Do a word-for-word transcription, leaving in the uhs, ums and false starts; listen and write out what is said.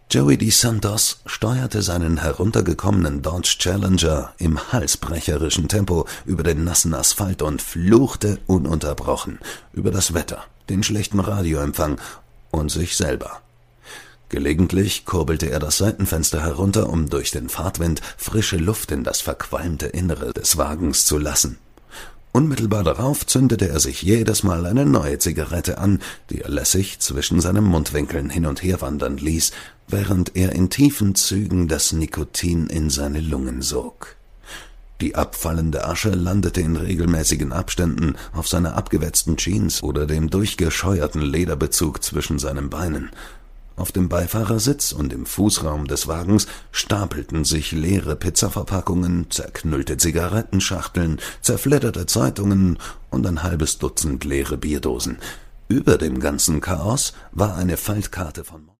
Joey DeSantos steuerte seinen heruntergekommenen Dodge Challenger im halsbrecherischen Tempo über den nassen Asphalt und fluchte ununterbrochen über das Wetter, den schlechten Radioempfang und sich selber. Gelegentlich kurbelte er das Seitenfenster herunter, um durch den Fahrtwind frische Luft in das verqualmte Innere des Wagens zu lassen. Unmittelbar darauf zündete er sich jedes Mal eine neue Zigarette an, die er lässig zwischen seinen Mundwinkeln hin und her wandern ließ, während er in tiefen Zügen das Nikotin in seine Lungen sog. Die abfallende Asche landete in regelmäßigen Abständen auf seiner abgewetzten Jeans oder dem durchgescheuerten Lederbezug zwischen seinen Beinen. Auf dem Beifahrersitz und im Fußraum des Wagens stapelten sich leere Pizzaverpackungen, zerknüllte Zigarettenschachteln, zerfledderte Zeitungen und ein halbes Dutzend leere Bierdosen. Über dem ganzen Chaos war eine Faltkarte von